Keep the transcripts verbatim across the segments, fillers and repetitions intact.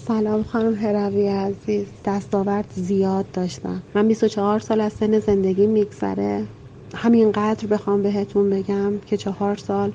سلام خانم هروی عزیز. دستاورد زیاد داشتم. من بیست و چهار سال از سن زندگی میگذره. همینقدر بخوام بهتون بگم که چهار سال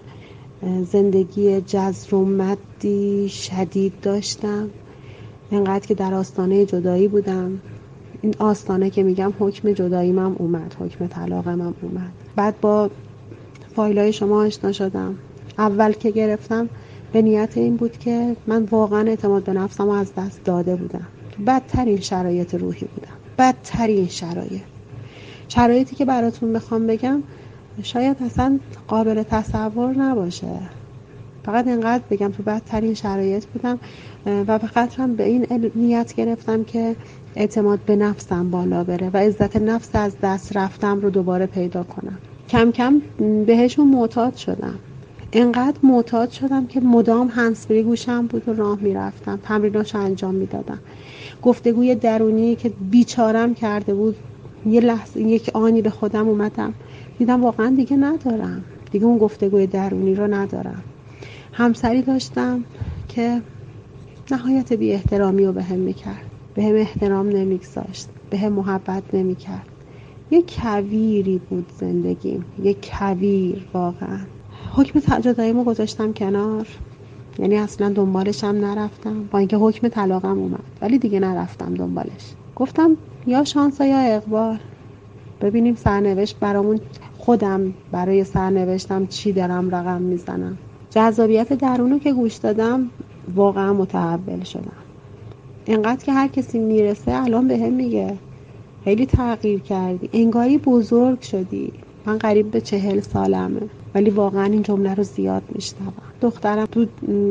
زندگی جذر و مدی شدید داشتم. اینقدر که در آستانه جدایی بودم. این آستانه که میگم حکم جداییم هم اومد، حکم طلاقم هم اومد. بعد با فایلای شما آشنا شدم. اول که گرفتم به نیت این بود که من واقعا اعتماد به نفسم رو از دست داده بودم. بدترین شرایط روحی بودم. بدترین شرایط. شرایطی که براتون بخوام بگم شاید اصلا قابل تصور نباشه. فقط اینقدر بگم تو بدترین شرایط بودم و فقط هم به این نیت گرفتم که اعتماد به نفسم بالا بره و عزت نفس از دست رفتم رو دوباره پیدا کنم. کم کم بهشون معتاد شدم. اینقدر معتاد شدم که مدام هندزفری گوشم بود و راه میرفتم، تمریناشو انجام میدادم. گفتگوی درونی که بیچارم کرده بود، یه لحظه یک آنی به خودم اومدم دیدم واقعا دیگه ندارم، دیگه اون گفتگوی درونی رو ندارم. همسری داشتم که نهایت بی احترامی رو بهم میکرد، بهم احترام نمیگذاشت، بهم محبت نمیکرد. یه کویری بود زندگیم، یه کویر واقعا. حکم جداییمو گذاشتم کنار، یعنی اصلا دنبالش هم نرفتم، با اینکه حکم طلاقم اومد ولی دیگه نرفتم دنبالش. گفتم یا شانس یا اقبال، ببینیم سرنوشت برامون، خودم برای سرنوشتم چی دارم رقم میزنم. جذابیت درونو که گوش دادم واقعا متحول شدم. اینقدر که هر کسی میرسه الان بهم میگه خیلی تغییر کردی، انگاری بزرگ شدی. من قریب به چهل سالمه ولی واقعا این جمله رو زیاد میشنوم. دخترم تو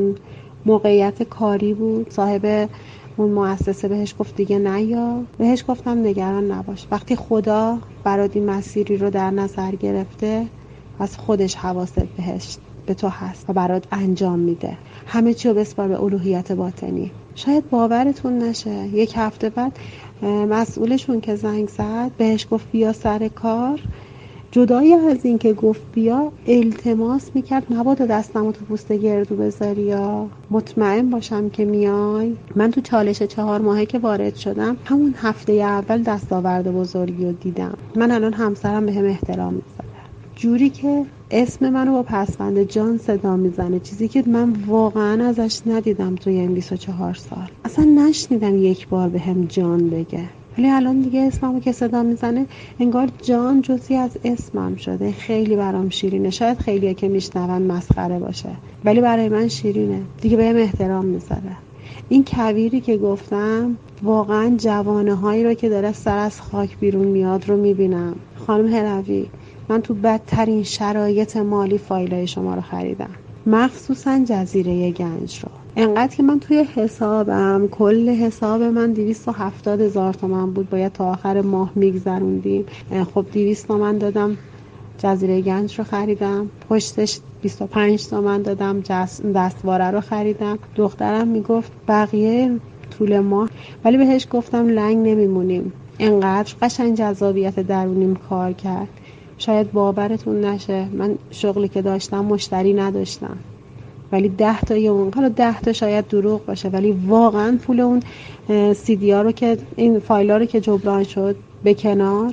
موقعیت کاری بود، صاحب اون مؤسسه بهش گفت دیگه نیا. بهش گفتم نگران نباش، وقتی خدا برات این مسیری رو در نظر گرفته از خودش حواست بهش به تو هست و برات انجام میده. همه چی رو بسپار به الوهیت باطنی. شاید باورتون نشه، یک هفته بعد مسئولشون که زنگ زد بهش گفت بیا سر کار، جدایی از این که گفت بیا التماس میکرد مبادا دستمو تو پوست گردو بذاری یا مطمئن باشم که میای. من تو چالش چهار ماهه که وارد شدم همون هفته اول دستاورد بزرگی رو دیدم. من الان همسرم بهم احترام میذاره، جوری که اسم منو با پسوند جان صدا میزنه، چیزی که من واقعا ازش ندیدم توی این بیست و چهار سال. اصلا نشنیدم یک بار بهم جان بگه. ولی الان دیگه اسممو که صدا میزنه انگار جان جزئی از اسمم شده. خیلی برام شیرینه. شاید خیلیه که میشنون مسخره باشه ولی برای من شیرینه. دیگه بهم احترام میذاره. این کویری که گفتم واقعا جوانه هایی رو که داره سر از خاک بیرون میاد رو میبینم. خانم هروی، من تو بدترین شرایط مالی فایلای شما رو خریدم، مخصوصا جزیره گنج رو. انقدر که من توی حسابم، کل حساب من دویست و هفتاد هزار تومن بود، باید تا آخر ماه میگذروندیم. خب دویست تومن دادم جزیره گنج رو خریدم، پشتش بیست و پنج تومن دادم دستواره رو خریدم. دخترم میگفت بقیه طول ماه، ولی بهش گفتم لنگ نمیمونیم. انقدر قشنگ جذابیت درونیم کار کرد. شاید باورتون نشه، من شغلی که داشتم مشتری نداشتم ولی ده تا یه اون، حالا ده تا شاید دروغ باشه ولی واقعا پول اون سیدی ها رو که این فایل ها رو که جبران شد به کنار،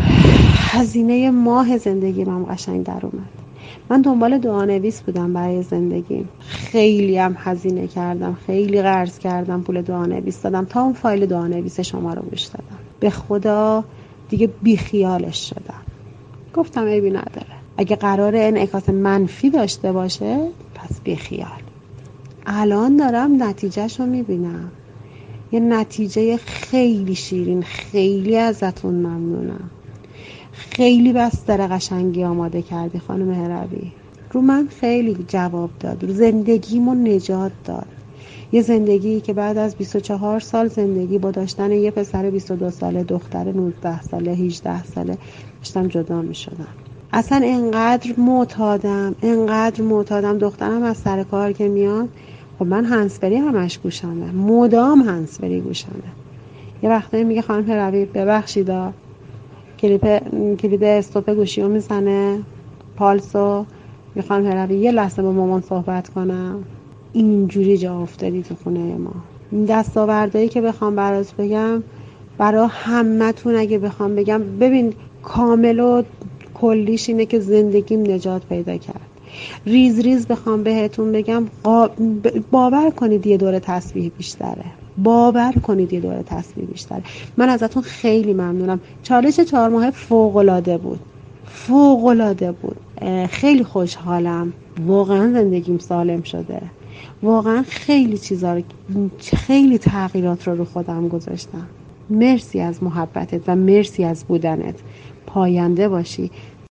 هزینه ماه زندگی من قشنگ در اومد. من دنبال دعانویس بودم برای زندگیم، خیلی هم هزینه کردم، خیلی قرض کردم، پول دعانویس دادم تا اون فایل دعانویس شما رو گوش دادم. به خدا دیگه بیخیالش شدم. گفتم عیبی نداره، اگه قراره انعکاس منفی داشته باشه پس بیخیال. الان دارم نتیجهشو میبینم، یه نتیجه خیلی شیرین. خیلی ازتون ممنونم، خیلی بستر قشنگی آماده کردی خانم هروی. رو من خیلی جواب داد، رو زندگیمو نجات داد. یه زندگی که بعد از بیست و چهار سال زندگی با داشتن یه پسر بیست و دو ساله، دختر نوزده ساله، هجده ساله داشتم جدا می شدم. اصلا انقدر معتادم، انقدر معتادم. دخترم از سر کار که میاد، خب من هندزفری همش گوشمه، مدام هندزفری گوشمه. یه وقتایی میگه خانم هروی ببخشیدا، کلیپ کلید استوپ گوشیو میزنه، پالسو. میگه خانم هروی یه لحظه با مامان صحبت کنم. اینجوری جا افتادی تو خونه ما. دستاوردهایی که بخوام برات بگم، برای همتون اگه بخوام بگم، ببین کامل و کلیش اینه که زندگیم نجات پیدا کرد. ریز ریز بخوام بهتون بگم، باور کنید یه دوره تسبیح بیشتره، باور کنید یه دوره تسبیح بیشتره. من ازتون خیلی ممنونم. چالش چهار ماه فوق‌العاده بود، فوق‌العاده بود. خیلی خوشحالم، واقعا زندگیم سالم شده، واقعا خیلی چیزا رو، خیلی تغییرات رو رو خودم گذاشتم. مرسی از محبتت و مرسی از بودنت. پاینده باشی.